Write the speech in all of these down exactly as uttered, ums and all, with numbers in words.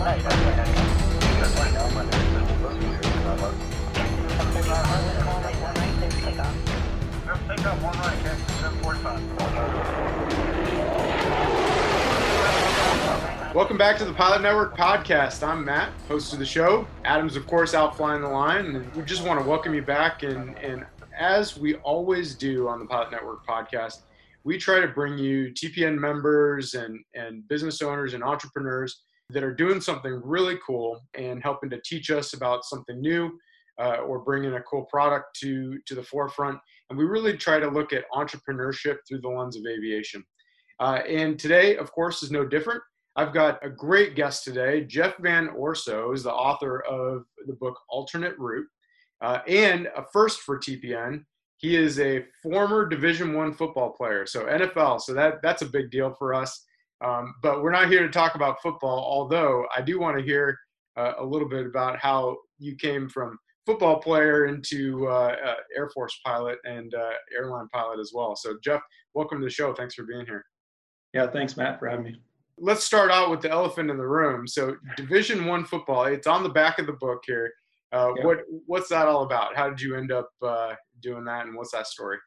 Welcome back to the Pilot Network podcast. I'm Matt, host of the show. Adam's, of course, out flying the line. And we just want to welcome you back. And, and as we always do on the Pilot Network podcast, we try to bring you T P N members and, and business owners and entrepreneurs that are doing something really cool and helping to teach us about something new uh, or bringing a cool product to, to the forefront. And we really try to look at entrepreneurship through the lens of aviation. Uh, and today, of course, is no different. I've got a great guest today. Jeff Van Orso is the author of the book Alternate Route, uh, and a first for T P N. He is a former Division One football player, so N F L. So that that's a big deal for us. Um, but we're not here to talk about football, although I do want to hear uh, a little bit about how you came from football player into uh, uh, Air Force pilot and uh, airline pilot as well. So Jeff, welcome to the show. Thanks for being here. Yeah, thanks, Matt, for having me. Let's start out with the elephant in the room. So Division One football, it's on the back of the book here. Uh, yeah. What What's that all about? How did you end up uh, doing that, and what's that story?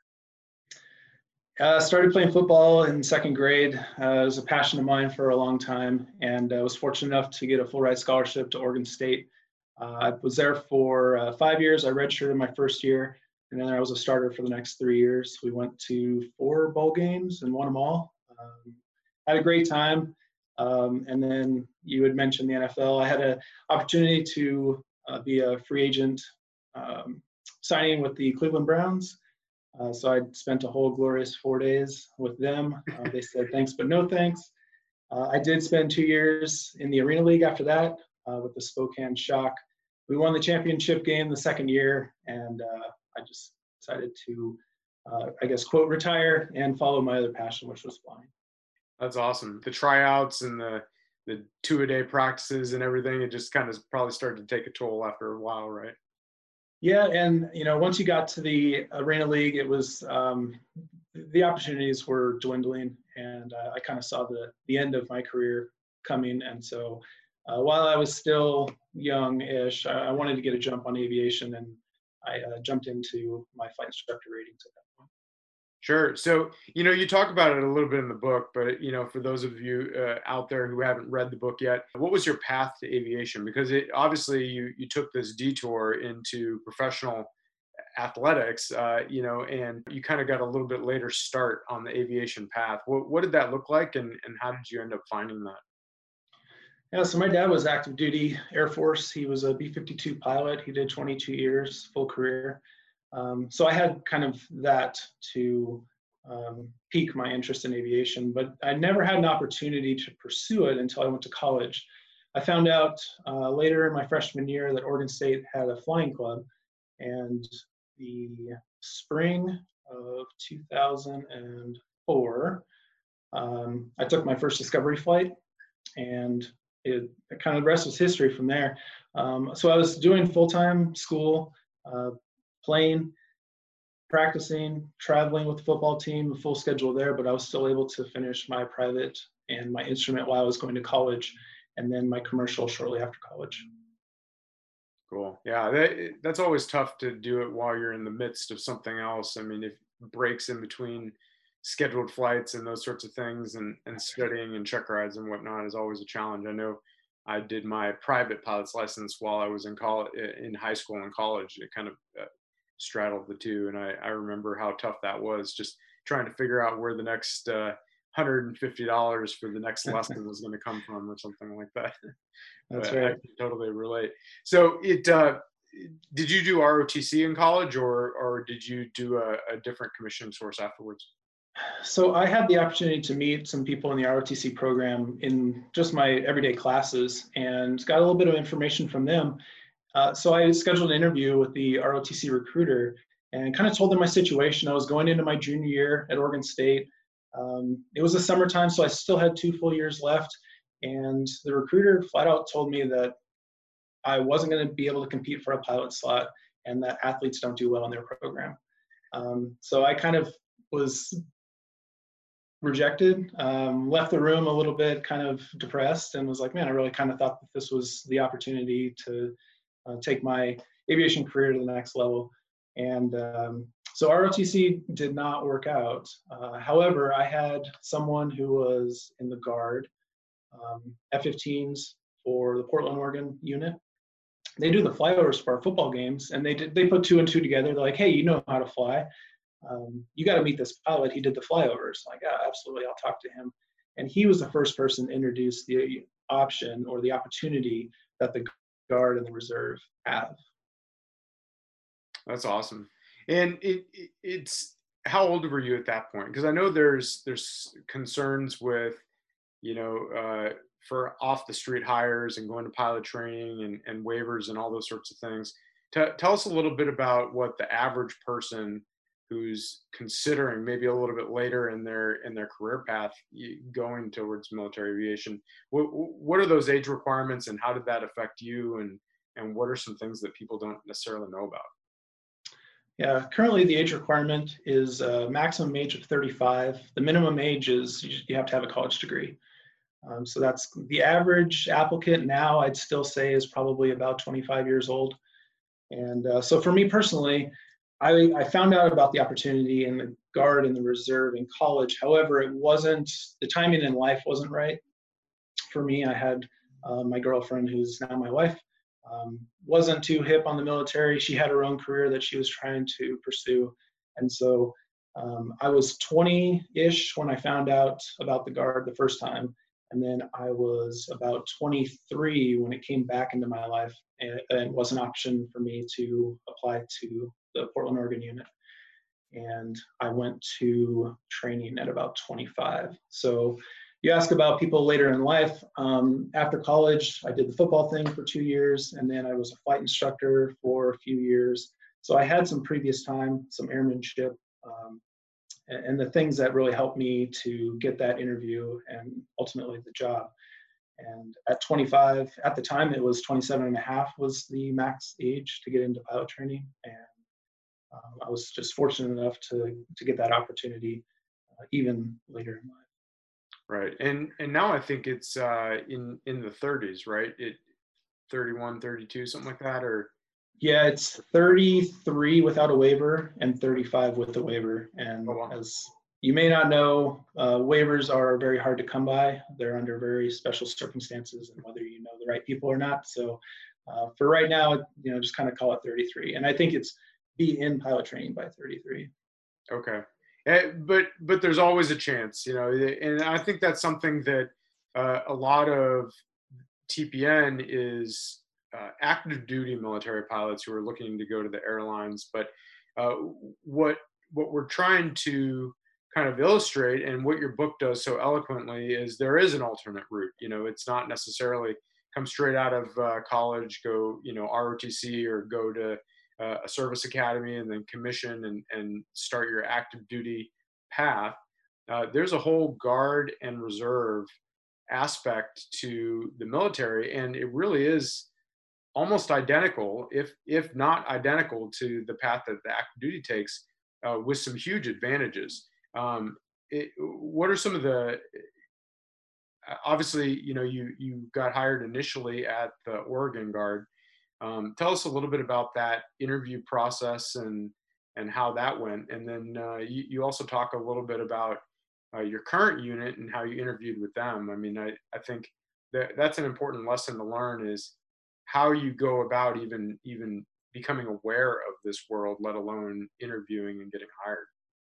I uh, started playing football in second grade. Uh, it was a passion of mine for a long time, and I was fortunate enough to get a full ride scholarship to Oregon State. Uh, I was there for uh, five years. I redshirted my first year, and then I was a starter for the next three years. We went to four bowl games and won them all. Um, had a great time. Um, and then you had mentioned the N F L. I had an opportunity to uh, be a free agent um, signing with the Cleveland Browns. Uh, so I spent a whole glorious four days with them. Uh, they said thanks, but no thanks. Uh, I did spend two years in the Arena League after that uh, with the Spokane Shock. We won the championship game the second year, and uh, I just decided to, uh, I guess, quote, retire and follow my other passion, which was flying. That's awesome. The tryouts and the the two-a-day practices and everything, it just kind of probably started to take a toll after a while, right? Yeah, and you know, once you got to the Arena League, it was um, the opportunities were dwindling, and uh, I kind of saw the the end of my career coming. And so, uh, while I was still young-ish, I, I wanted to get a jump on aviation, and I uh, jumped into my flight instructor ratings at that point. Sure. So, you know, you talk about it a little bit in the book, but, you know, for those of you uh, out there who haven't read the book yet, what was your path to aviation? Because it obviously you, you took this detour into professional athletics, uh, you know, and you kind of got a little bit later start on the aviation path. What, what did that look like, and, and how did you end up finding that? Yeah, so my dad was active duty Air Force. He was a B fifty-two pilot. He did twenty-two years, full career. Um, so I had kind of that to um, pique my interest in aviation, but I never had an opportunity to pursue it until I went to college. I found out uh, later in my freshman year that Oregon State had a flying club, and the spring of two thousand four, um, I took my first discovery flight, and it, it kind of the rest was history from there. Um, so I was doing full-time school, uh, playing, practicing, traveling with the football team, a full schedule there, but I was still able to finish my private and my instrument while I was going to college, and then my commercial shortly after college. Cool. Yeah, that, that's always tough to do it while you're in the midst of something else. I mean, if breaks in between scheduled flights and those sorts of things, and, and studying and check rides and whatnot is always a challenge. I know I did my private pilot's license while I was in college, in high school and college. It kind of uh, straddled the two, and I, I remember how tough that was, just trying to figure out where the next uh, one hundred fifty dollars for the next lesson was going to come from, or something like that. That's but right. I can totally relate. So it uh, did you do R O T C in college, or or did you do a, a different commissioning source afterwards? So I had the opportunity to meet some people in the R O T C program in just my everyday classes, and got a little bit of information from them. Uh, so I scheduled an interview with the R O T C recruiter and kind of told them my situation. I was going into my junior year at Oregon State. Um, it was the summertime, so I still had two full years left. And the recruiter flat out told me that I wasn't going to be able to compete for a pilot slot, and that athletes don't do well in their program. Um, so I kind of was rejected, um, left the room a little bit kind of depressed, and was like, man, I really kind of thought that this was the opportunity to uh, take my aviation career to the next level. And um, so R O T C did not work out. Uh, however, I had someone who was in the Guard, um, F fifteens for the Portland, Oregon unit. They do the flyovers for our football games, and they did, they put two and two together. They're like, hey, you know how to fly. Um, you got to meet this pilot. He did the flyovers. I'm like, yeah, absolutely. I'll talk to him. And he was the first person to introduce the option or the opportunity that the Guard and the Reserve have. That's awesome. And it, it it's, how old were you at that point? Because I know there's there's concerns with, you know, uh, for off the street hires and going to pilot training and, and waivers and all those sorts of things. T- tell us a little bit about what the average person who's considering maybe a little bit later in their in their career path going towards military aviation. What what are those age requirements, and how did that affect you? And and what are some things that people don't necessarily know about? Yeah, currently the age requirement is a maximum age of thirty-five. The minimum age is you have to have a college degree. Um, so that's the average applicant now, I'd still say, is probably about twenty-five years old. And uh, so for me personally, I, I found out about the opportunity in the Guard and the Reserve in college. However, it wasn't, the timing in life wasn't right for me. I had uh, my girlfriend, who's now my wife, um, wasn't too hip on the military. She had her own career that she was trying to pursue. And so um, I was twenty-ish when I found out about the Guard the first time. And then I was about twenty-three when it came back into my life, and it was an option for me to apply to the Portland, Oregon unit. And I went to training at about twenty-five. So you ask about people later in life. Um, after college, I did the football thing for two years, and then I was a flight instructor for a few years. So I had some previous time, some airmanship, um, and the things that really helped me to get that interview and ultimately the job. And at twenty-five, at the time it was twenty-seven and a half was the max age to get into pilot training. And um, I was just fortunate enough to, to get that opportunity uh, even later in life. Right. And and now I think it's uh, in, in the thirties, right? It thirty-one, thirty-two, something like that, or? Yeah, it's thirty-three without a waiver and thirty-five with the waiver. And Oh, wow. as you may not know, uh, waivers are very hard to come by. They're under very special circumstances, and whether you know the right people or not. So uh, for right now, you know, just kind of call it thirty-three. And I think it's be in pilot training by thirty-three. Okay. Eh, but but there's always a chance, you know, and I think that's something that uh, a lot of T P N is uh, active duty military pilots who are looking to go to the airlines. But uh, what what we're trying to kind of illustrate, and what your book does so eloquently, is there is an alternate route. You know, it's not necessarily come straight out of uh, college, go, you know, R O T C, or go to uh, a service academy and then commission and, and start your active duty path. Uh, there's a whole Guard and Reserve aspect to the military, and it really is almost identical, if if not identical, to the path that the active duty takes, uh, with some huge advantages. Um, it, what are some of the? Obviously, you know, you you got hired initially at the Oregon Guard. Um, tell us a little bit about that interview process and and how that went, and then uh, you, you also talk a little bit about uh, your current unit and how you interviewed with them. I mean, I, I think that that's an important lesson to learn, is how you go about even even becoming aware of this world, let alone interviewing and getting hired.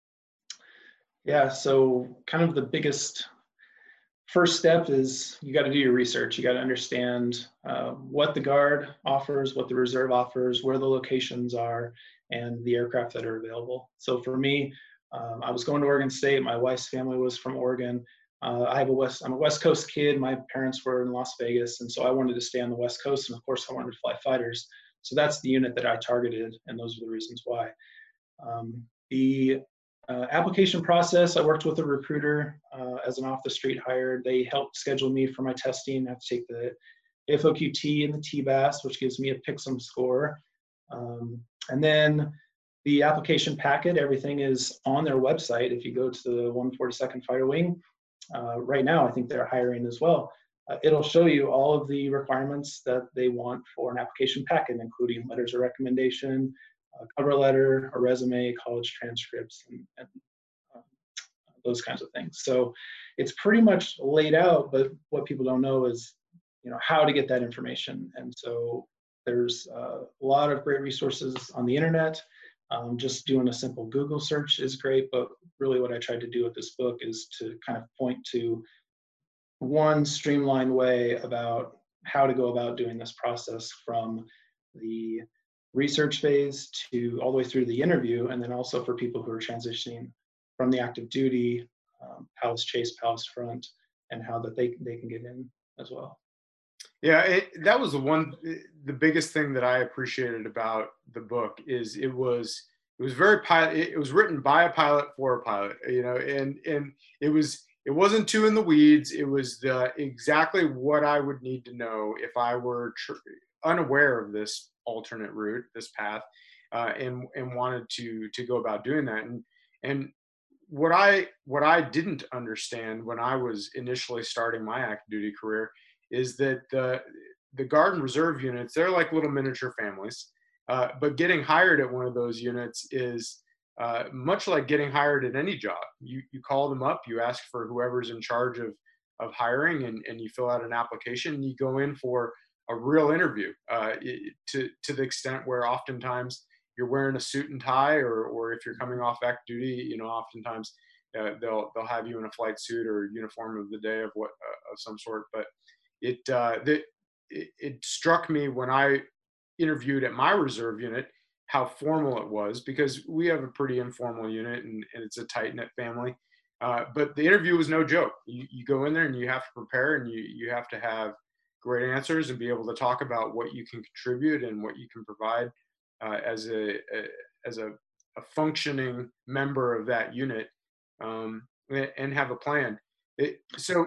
Yeah, so kind of the biggest first step is you got to do your research. You got to understand uh, what the Guard offers, what the Reserve offers, where the locations are, and the aircraft that are available. So for me, um, I was going to Oregon State. My wife's family was from Oregon. Uh, I have a West, I'm a West Coast kid. My parents were in Las Vegas, and so I wanted to stay on the West Coast, and of course I wanted to fly fighters. So that's the unit that I targeted, and those are the reasons why. Um, the uh, application process, I worked with a recruiter uh, as an off-the-street hire. They helped schedule me for my testing. I have to take the F O Q T and the T B A S, which gives me a P I C S M score. Um, and then the application packet, everything is on their website. If you go to the one forty-second Fighter Wing, uh, right now I think they're hiring as well. Uh, it'll show you all of the requirements that they want for an application packet, including letters of recommendation, a cover letter, a resume, college transcripts, and, and uh, those kinds of things. So it's pretty much laid out, but what people don't know is, you know, how to get that information. And so there's uh, a lot of great resources on the internet. Um, just doing a simple Google search is great, but really what I tried to do with this book is to kind of point to one streamlined way about how to go about doing this process from the research phase to all the way through the interview, and then also for people who are transitioning from the active duty, um, Palace Chase, Palace Front, and how that they, they can get in as well. Yeah, it, that was the one, the biggest thing that I appreciated about the book is it was, it was very pilot, it was written by a pilot for a pilot, you know, and, and it was, it wasn't too in the weeds. It was the, exactly what I would need to know if I were tr- unaware of this alternate route, this path, uh, and, and wanted to, to go about doing that. And, and what I, what I didn't understand when I was initially starting my active duty career is that the, the Guard and Reserve units, they're like little miniature families, uh, but getting hired at one of those units is uh, much like getting hired at any job. You, you call them up, you ask for whoever's in charge of, of hiring, and, and you fill out an application, and you go in for a real interview, uh, to, to the extent where oftentimes you're wearing a suit and tie, or, or if you're coming off active duty, you know, oftentimes uh, they'll, they'll have you in a flight suit or uniform of the day of what, uh, of some sort. But it, uh, the, it, it struck me when I interviewed at my reserve unit how formal it was, because we have a pretty informal unit, and, and it's a tight-knit family. Uh, but the interview was no joke. You, you go in there and you have to prepare, and you, you have to have great answers and be able to talk about what you can contribute and what you can provide uh, as a, a as a, a functioning member of that unit, um, and have a plan. It, so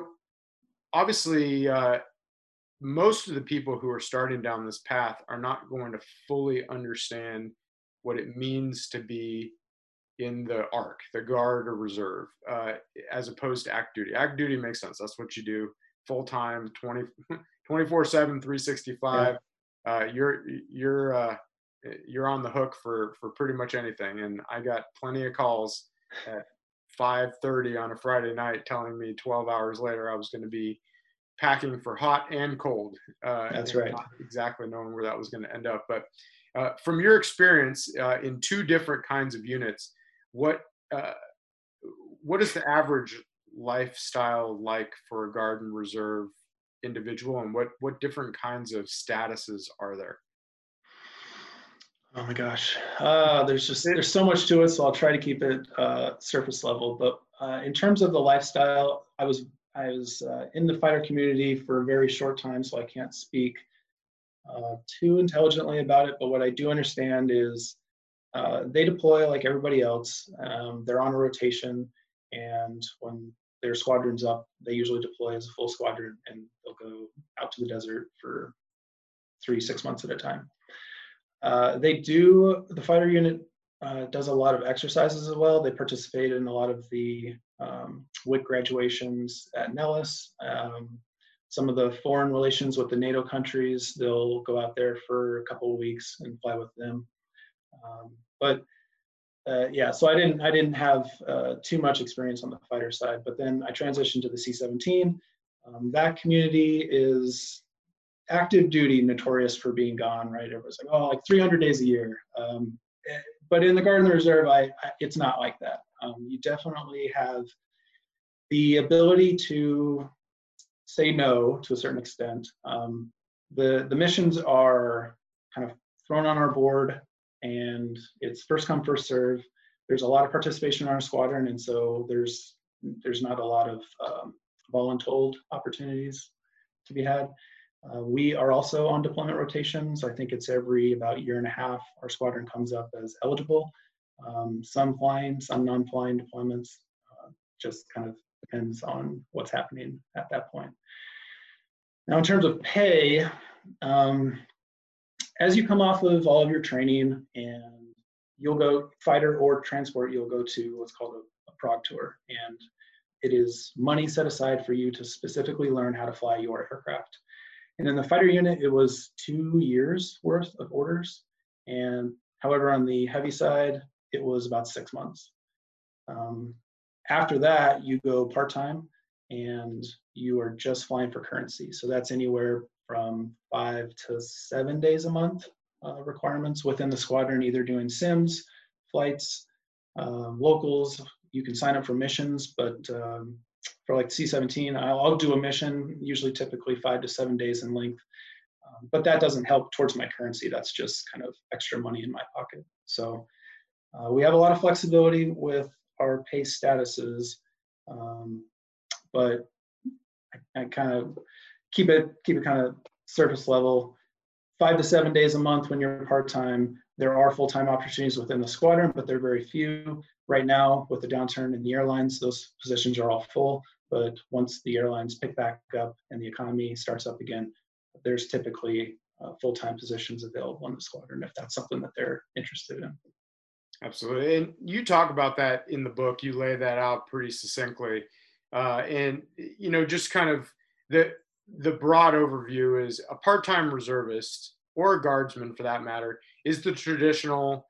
obviously, uh, most of the people who are starting down this path are not going to fully understand what it means to be in the A R C, the Guard or Reserve, uh, as opposed to active duty. Active duty makes sense. That's what you do full time, twenty-four seven, three sixty-five. Yeah. Uh, you're you're uh, you're on the hook for for pretty much anything. And I got plenty of calls at five thirty on a Friday night telling me twelve hours later I was going to be packing for hot and cold. Uh, That's and right. Not exactly knowing where that was going to end up. But uh, from your experience uh, in two different kinds of units, what uh, what is the average lifestyle like for a Guard and Reserve individual, and what what different kinds of statuses are there? Oh my gosh, uh, there's just there's so much to it, so I'll try to keep it uh, surface level. But uh, in terms of the lifestyle, I was I was uh, in the fighter community for a very short time, so I can't speak uh, too intelligently about it. But what I do understand is uh, they deploy like everybody else. Um, they're on a rotation, and when their squadron's up, they usually deploy as a full squadron, and they'll go out to the desert for three, six months at a time. Uh, they do, the fighter unit uh, does a lot of exercises as well. They participate in a lot of the um, W I C graduations at Nellis. Um, some of the foreign relations with the NATO countries, they'll go out there for a couple of weeks and fly with them. Um, but uh, yeah, so I didn't, I didn't have uh, too much experience on the fighter side, but then I transitioned to the C seventeen. Um, that community is active duty, notorious for being gone, right? Everyone's like, oh, like three hundred days a year. Um, but in the Guard and the Reserve, I, I, it's not like that. Um, you definitely have the ability to say no to a certain extent. Um, the, the missions are kind of thrown on our board, and it's first come, first serve. There's a lot of participation in our squadron, and so there's, there's not a lot of um, voluntold opportunities to be had. Uh, we are also on deployment rotations. I think it's every about year and a half, our squadron comes up as eligible. Um, some flying, some non-flying deployments, uh, just kind of depends on what's happening at that point. Now, in terms of pay, um, as you come off of all of your training and you'll go fighter or transport, you'll go to what's called a, a prog tour. And it is money set aside for you to specifically learn how to fly your aircraft. And in the fighter unit, it was two years worth of orders. And however, on the heavy side, it was about six months. Um, after that, you go part-time and you are just flying for currency. So that's anywhere from five to seven days a month uh, requirements within the squadron, either doing sims, flights, uh, locals. You can sign up for missions, but um, for like C seventeen, I'll, I'll do a mission, usually typically five to seven days in length. Um, but that doesn't help towards my currency. That's just kind of extra money in my pocket. So uh, we have a lot of flexibility with our pay statuses, um, but I, I kind of keep it keep it kind of surface level. Five to seven days a month when you're part-time. There are full-time opportunities within the squadron, but they're very few. Right now, with the downturn in the airlines, those positions are all full. But once the airlines pick back up and the economy starts up again, there's typically uh, full-time positions available in the squadron if that's something that they're interested in. Absolutely. And you talk about that in the book. You lay that out pretty succinctly. Uh, and, you know, just kind of the, the broad overview is a part-time reservist, or a guardsman for that matter, is the traditional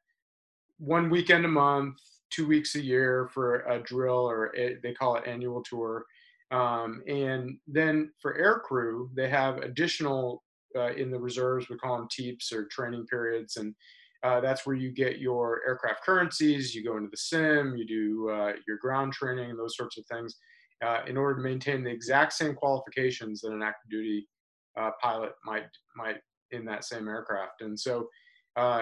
one weekend a month, two weeks a year for a drill, or a, they call it annual tour. Um, and then for air crew, they have additional, uh, in the reserves, we call them TEEPs, or training periods. And uh, that's where you get your aircraft currencies, you go into the sim, you do uh, your ground training, and those sorts of things, uh, in order to maintain the exact same qualifications that an active duty uh, pilot might, might in that same aircraft. And so uh,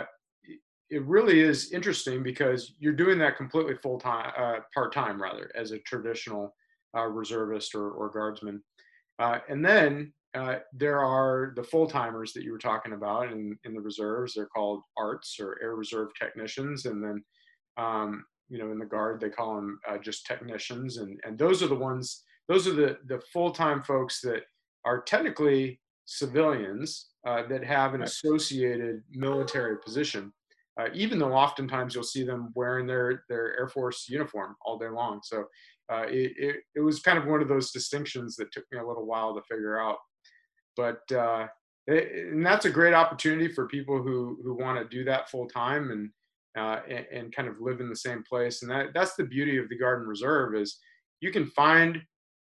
it really is interesting because you're doing that completely full-time, uh, part-time rather, as a traditional uh, reservist or, or guardsman. Uh, and then uh, there are the full-timers that you were talking about in, in the reserves. They're called A R Ts, or Air Reserve Technicians. And then, um, you know, in the Guard, they call them uh, just technicians. And, and those are the ones, those are the, the full-time folks that are technically civilians uh, that have an associated military position. Uh, even though oftentimes you'll see them wearing their, their Air Force uniform all day long. So uh, it, it, it was kind of one of those distinctions that took me a little while to figure out. But uh, it, and that's a great opportunity for people who, who want to do that full time and, uh, and, and kind of live in the same place. And that, that's the beauty of the Guard and Reserve, is you can find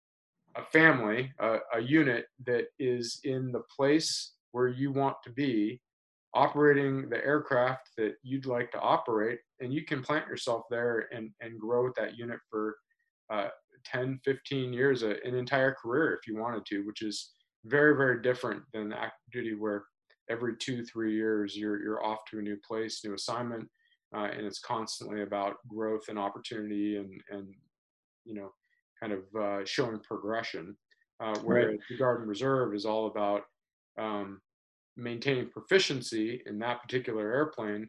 a family, a, a unit that is in the place where you want to be, operating the aircraft that you'd like to operate, and you can plant yourself there and, and grow with that unit for uh, ten, fifteen years, a, an entire career if you wanted to, which is very, very different than active duty, where every two, three years you're, you're off to a new place, new assignment, uh, and it's constantly about growth and opportunity and, and you know, kind of uh, showing progression. Uh, whereas Right. the Guard and Reserve is all about um, maintaining proficiency in that particular airplane.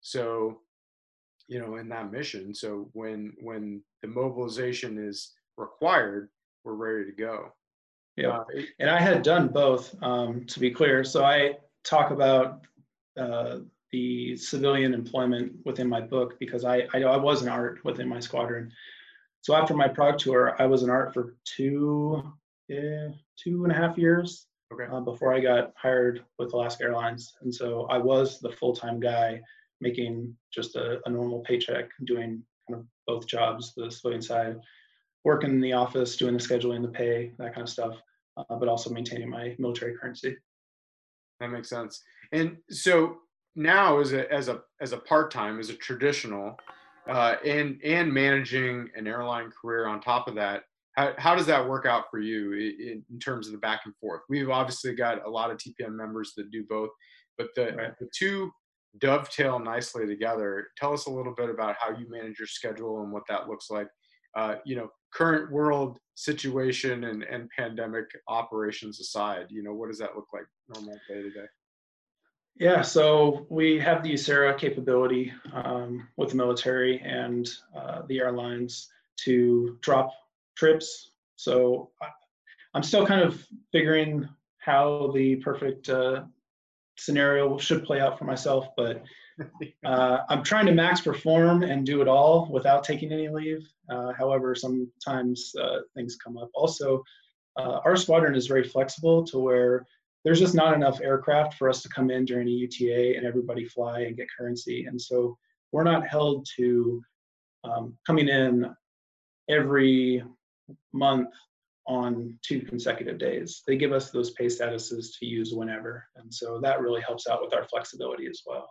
So, you know, in that mission. So when when the mobilization is required, we're ready to go. Yeah. Uh, it, And I had done both, um, to be clear. So I talk about uh, the civilian employment within my book because I, I I was an A R T within my squadron. So after my prog tour, I was an A R T for two, yeah, two and a half years. okay. Uh, before I got hired with Alaska Airlines. And so I was the full-time guy making just a, a normal paycheck, doing kind of both jobs, the civilian side, working in the office, doing the scheduling, the pay, that kind of stuff, uh, but also maintaining my military currency. That makes sense. And so now as a, as a, as a part-time, as a traditional, uh, and, and managing an airline career on top of that, How, how does that work out for you in, in terms of the back and forth? We've obviously got a lot of T P M members that do both, but the, Right. the two dovetail nicely together. Tell us a little bit about how you manage your schedule and what that looks like. Uh, you know, current world situation and, and pandemic operations aside, you know, what does that look like normal day to day? Yeah, so we have the U S A R A capability um, with the military and uh, the airlines to drop trips. So I, I'm still kind of figuring how the perfect uh, scenario should play out for myself, but uh, I'm trying to max perform and do it all without taking any leave. Uh, however, sometimes uh, things come up. Also, uh, our squadron is very flexible to where there's just not enough aircraft for us to come in during a U T A and everybody fly and get currency. And so we're not held to um, coming in every month on two consecutive days. They give us those pay statuses to use whenever. And so that really helps out with our flexibility as well.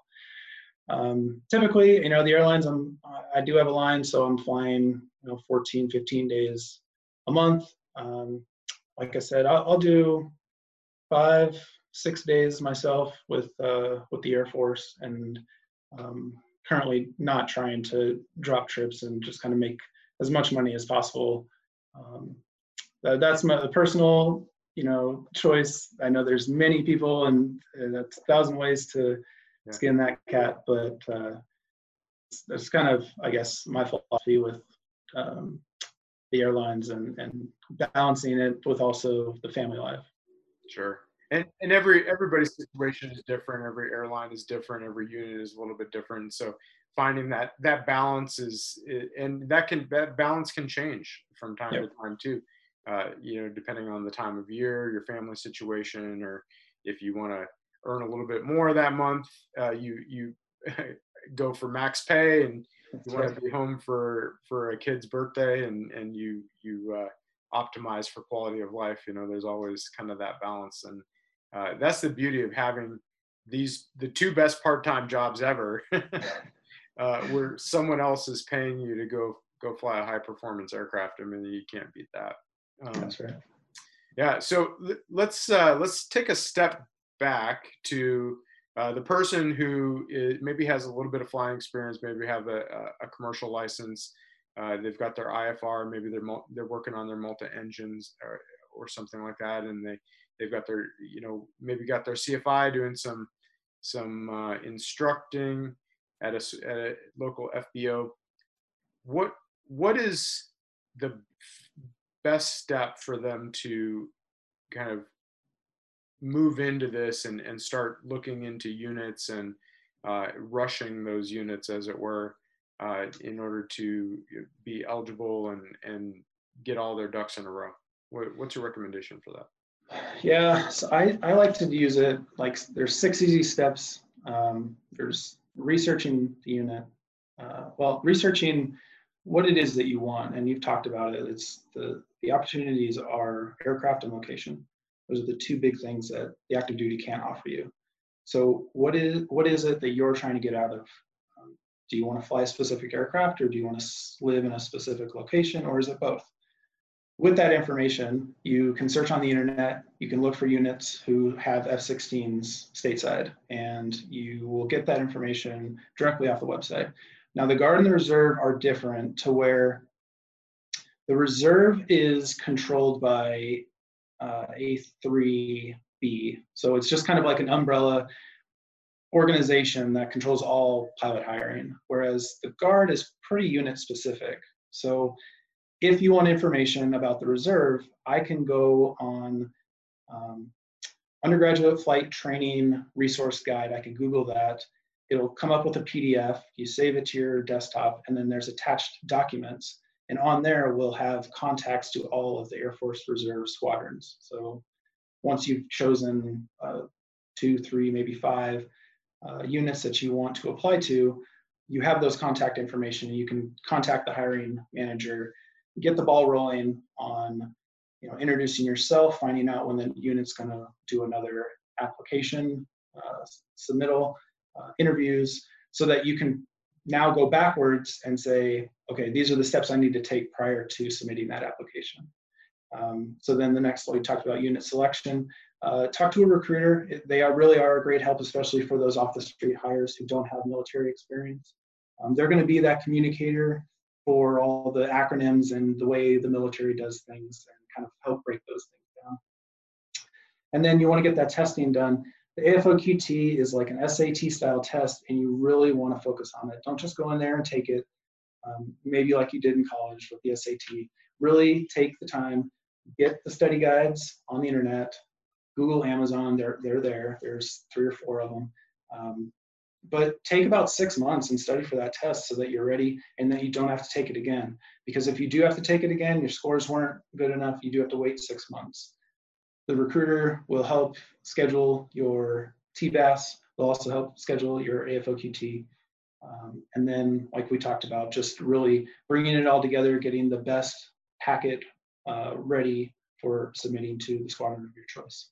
Um, typically, you know, the airlines, I'm, I do have a line, so I'm flying, you know, fourteen, fifteen days a month. Um, like I said, I'll, I'll do five, six days myself with, uh, with the Air Force, and um, currently not trying to drop trips and just kind of make as much money as possible. Um, that, that's my personal, you know, choice. I know there's many people, and, and that's a thousand ways to yeah. skin that cat, but uh, that's kind of, I guess, my philosophy with um, the airlines and, and balancing it with also the family life. Sure. And and every everybody's situation is different. Every airline is different. Every unit is a little bit different. So finding that that balance is, and that can that balance can change from time yep. to time too. Uh, you know, depending on the time of year, your family situation, or if you want to earn a little bit more that month, uh, you you go for max pay, and you want to be home for for a kid's birthday, and and you you uh, optimize for quality of life. You know, there's always kind of that balance, and uh, that's the beauty of having these the two best part-time jobs ever, uh, where someone else is paying you to go go fly a high performance aircraft. I mean, you can't beat that. Um, that's right. Yeah. So let's uh, let's take a step back to uh, the person who is, maybe has a little bit of flying experience, maybe have a, a, a commercial license, uh, they've got their I F R, maybe they're they're working on their multi-engines or, or something like that, and they they've got their, you know, maybe got their C F I, doing some some uh, instructing at a, at a local F B O. What what is the best step for them to kind of move into this and, and start looking into units and uh, rushing those units, as it were, uh, in order to be eligible and, and get all their ducks in a row? What, what's your recommendation for that? Yeah, so I, I like to use it like there's six easy steps. Um, there's researching the unit. Uh, well, researching what it is that you want, and you've talked about it. It's the, the opportunities are aircraft and location. Those are the two big things that the active duty can't offer you. So what is what is it that you're trying to get out of? Um, do you want to fly a specific aircraft, or do you want to live in a specific location, or is it both? With that information, you can search on the internet, you can look for units who have F sixteens stateside, and you will get that information directly off the website. Now, the Guard and the Reserve are different, to where the Reserve is controlled by uh, A three B. So it's just kind of like an umbrella organization that controls all pilot hiring, whereas the Guard is pretty unit specific. So if you want information about the Reserve, I can go on um, undergraduate flight training resource guide. I can Google that. It'll come up with a P D F. You save it to your desktop, and then there's attached documents. And on there, we'll have contacts to all of the Air Force Reserve squadrons. So once you've chosen uh, two, three, maybe five uh, units that you want to apply to, you have those contact information. You can contact the hiring manager, get the ball rolling on, you know, introducing yourself, finding out when the unit's going to do another application, uh, submittal, uh, interviews, so that you can now go backwards and say, okay, these are the steps I need to take prior to submitting that application. Um, so then the next, we talked about unit selection. Uh, talk to a recruiter. They are really are a great help, especially for those off the street hires who don't have military experience. Um, they're going to be that communicator for all the acronyms and the way the military does things, and kind of help break those things down. And then you want to get that testing done. The A F O Q T is like an S A T style test, and you really want to focus on it. Don't just go in there and take it, um, maybe like you did in college with the S A T. Really take the time, get the study guides on the internet, Google, Amazon, they're they're there. There's three or four of them. Um, but take about six months and study for that test so that you're ready and that you don't have to take it again. Because if you do have to take it again, your scores weren't good enough, you do have to wait six months. The recruiter will help schedule your T B A S. They'll also help schedule your A F O Q T. Um, and then, like we talked about, just really bringing it all together, getting the best packet uh, ready for submitting to the squadron of your choice.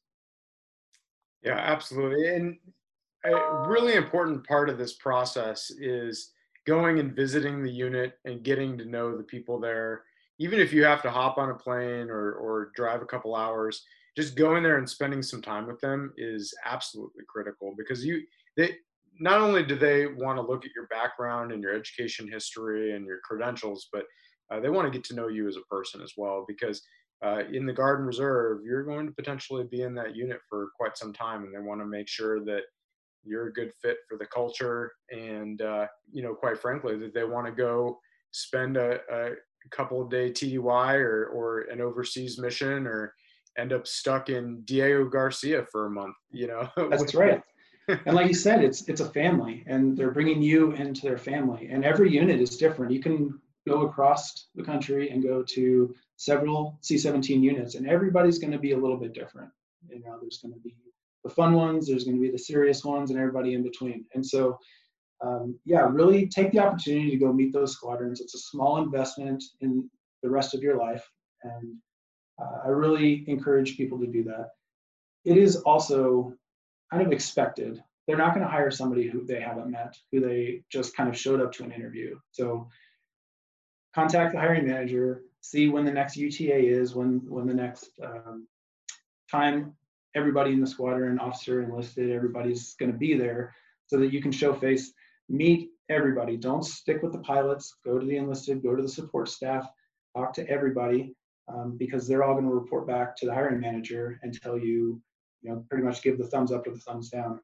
Yeah, absolutely. And a really important part of this process is going and visiting the unit and getting to know the people there. Even if you have to hop on a plane or, or drive a couple hours, just going there and spending some time with them is absolutely critical, because you they not only do they want to look at your background and your education history and your credentials, but uh, they want to get to know you as a person as well. Because uh, in the Guard and Reserve, you're going to potentially be in that unit for quite some time, and they want to make sure that you're a good fit for the culture, and uh, you know, quite frankly, that they want to go spend a, a couple of day T D Y or or an overseas mission, or end up stuck in Diego Garcia for a month. You know, That's right. And like you said, it's it's a family, and they're bringing you into their family. And every unit is different. You can go across the country and go to several C seventeen units, and everybody's going to be a little bit different. You know, there's going to be the fun ones, there's going to be the serious ones, and everybody in between. And so, um, yeah, really take the opportunity to go meet those squadrons. It's a small investment in the rest of your life, and uh, I really encourage people to do that. It is also kind of expected. They're not going to hire somebody who they haven't met, who they just kind of showed up to an interview. So contact the hiring manager, see when the next U T A is, when when the next um, time everybody in the squadron, officer, enlisted, everybody's going to be there, so that you can show face, meet everybody. Don't stick with the pilots. Go to the enlisted, go to the support staff, talk to everybody, um, because they're all going to report back to the hiring manager and tell you, you know, pretty much give the thumbs up or the thumbs down.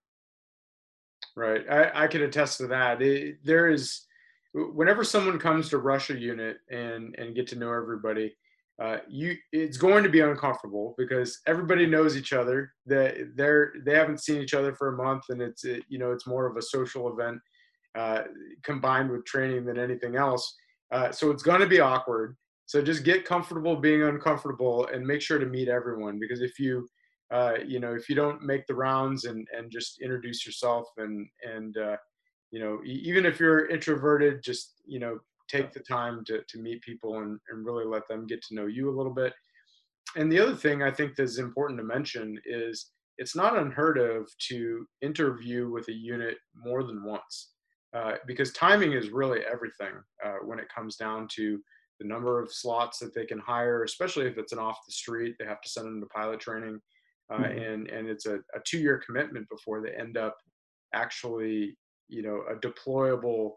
Right. I, I can attest to that. It, there is, whenever someone comes to rush a unit and and get to know everybody, uh, you it's going to be uncomfortable, because everybody knows each other. That they're they haven't seen each other for a month, and it's it, you know, it's more of a social event uh, combined with training than anything else. Uh, so it's going to be awkward. So just get comfortable being uncomfortable, and make sure to meet everyone. Because if you uh, you know, if you don't make the rounds and and just introduce yourself, and and uh, you know, e- even if you're introverted, just, you know, take the time to to meet people, and and really let them get to know you a little bit. And the other thing I think that's important to mention is it's not unheard of to interview with a unit more than once, uh, because timing is really everything uh, when it comes down to the number of slots that they can hire, especially if it's an off the street. They have to send them to pilot training, uh, Mm-hmm. and and it's a, a two year commitment before they end up actually, you know, a deployable,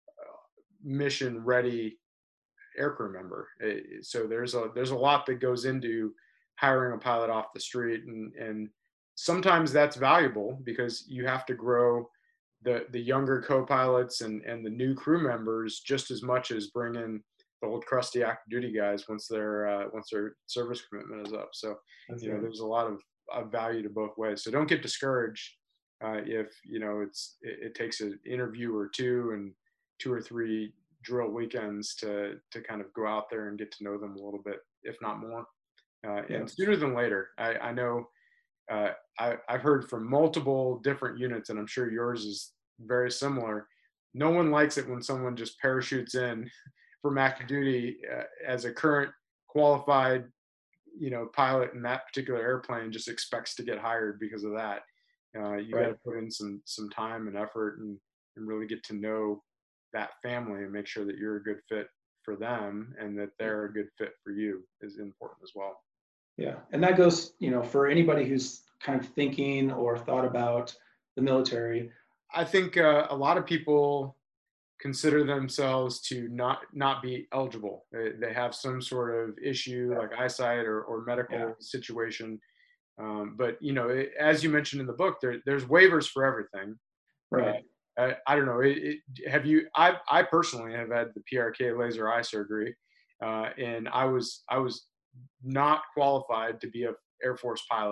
mission ready aircrew member. Eh, So there's a there's a lot that goes into hiring a pilot off the street, and and sometimes that's valuable, because you have to grow the the younger co-pilots and and the new crew members just as much as bring in the old crusty active duty guys once their uh, once their service commitment is up. So, That's you know, right. there's a lot of, of value to both ways. So don't get discouraged uh, if, you know, it's it, it takes an interview or two and two or three drill weekends to to kind of go out there and get to know them a little bit, if not more. Uh, Yeah. and sooner than later. I, I know uh, I, I've heard from multiple different units, and I'm sure yours is very similar. No one likes it when someone just parachutes in from active duty uh, as a current qualified, you know, pilot in that particular airplane, just expects to get hired because of that. Uh, you got Right. to put in some some time and effort, and, and really get to know that family, and make sure that you're a good fit for them, and that they're a good fit for you is important as well. Yeah. And that goes, you know, for anybody who's kind of thinking or thought about the military. I think uh, a lot of people consider themselves to not not be eligible. They, they have some sort of issue like eyesight or, or Yeah. medical situation. Um, but you know, it, as you mentioned in the book, there, there's waivers for everything. Uh, Right. I, I don't know. It, it, have you? I I personally have had the P R K laser eye surgery, uh, and I was I was not qualified to be a Air Force pilot.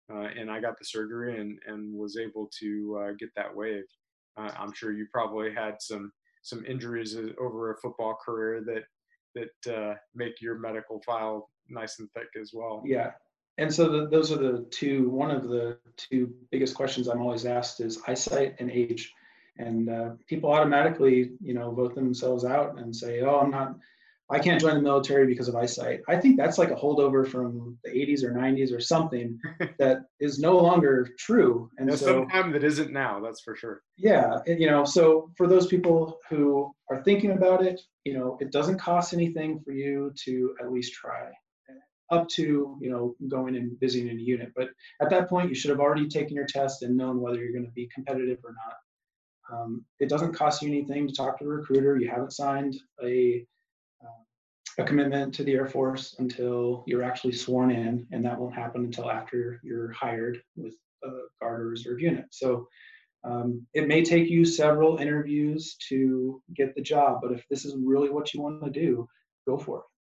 uh, and I got the surgery and and was able to uh, get that waived. Uh, I'm sure you probably had some some injuries over a football career that that uh, make your medical file nice and thick as well. Yeah. And so the, those are the two, one of the two biggest questions I'm always asked is eyesight and age. And uh, people automatically, you know, vote themselves out and say, oh, I'm not, I can't join the military because of eyesight. I think that's like a holdover from the eighties or nineties or something that is no longer true. And yeah, so sometime that isn't now, that's for sure. Yeah, and, you know, so for those people who are thinking about it, you know, it doesn't cost anything for you to at least try, up to, you know, going and visiting a unit. But at that point, you should have already taken your test and known whether you're going to be competitive or not. Um, it doesn't cost you anything to talk to a recruiter. You haven't signed a uh, a commitment to the Air Force until you're actually sworn in, and that won't happen until after you're hired with a Guard or Reserve unit. So um, it may take you several interviews to get the job, but if this is really what you want to do, go for it.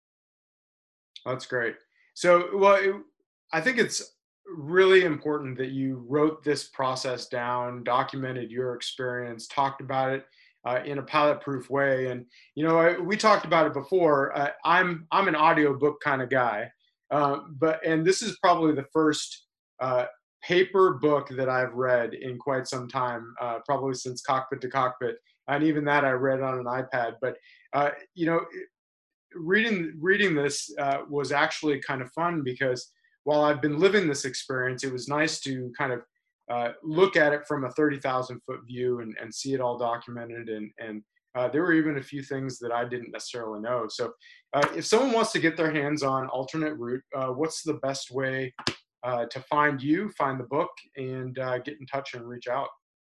That's great. So, well, it, I think it's really important that you wrote this process down, documented your experience, talked about it uh, in a pilot-proof way. And you know, I, we talked about it before. Uh, I'm I'm an audiobook kind of guy, uh, but and this is probably the first uh, paper book that I've read in quite some time, uh, probably since Cockpit to Cockpit, and even that I read on an iPad. But uh, you know. It, reading reading this uh, was actually kind of fun because while I've been living this experience, it was nice to kind of uh, look at it from a thirty thousand foot view and, and see it all documented. And, and uh, there were even a few things that I didn't necessarily know. So uh, if someone wants to get their hands on Alternate Route, uh, what's the best way uh, to find you, find the book, and uh, get in touch and reach out?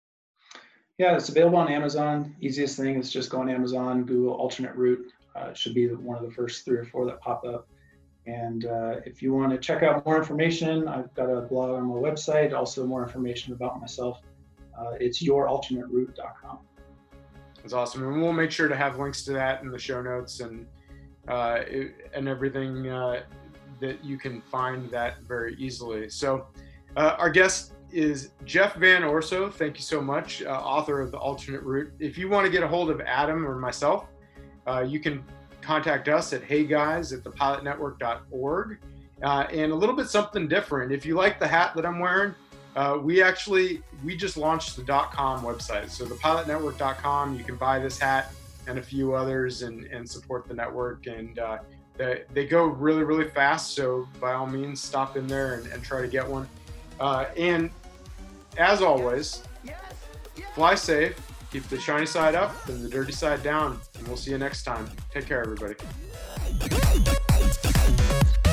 Yeah, it's available on Amazon. Easiest thing is just go on Amazon, Google Alternate Route. Uh, it should be one of the first three or four that pop up. And uh, if you want to check out more information, I've got a blog on my website, also more information about myself. Uh, it's your alternate route dot com. That's awesome. And we'll make sure to have links to that in the show notes and uh, and everything uh, that you can find that very easily. So uh, our guest is Jeff Van Orso. Thank you so much, uh, author of The Alternate Route. If you want to get a hold of Adam or myself, Uh, you can contact us at hey guys at the pilot network dot org. Uh, and a little bit something different. If you like the hat that I'm wearing, uh, we actually, we just launched the .com website. So the pilot network dot com, you can buy this hat and a few others and, and support the network. And uh, they, they go really, really fast. So by all means, stop in there and, and try to get one. Uh, and as always, fly safe. Keep the shiny side up and the dirty side down. And we'll see you next time. Take care, everybody.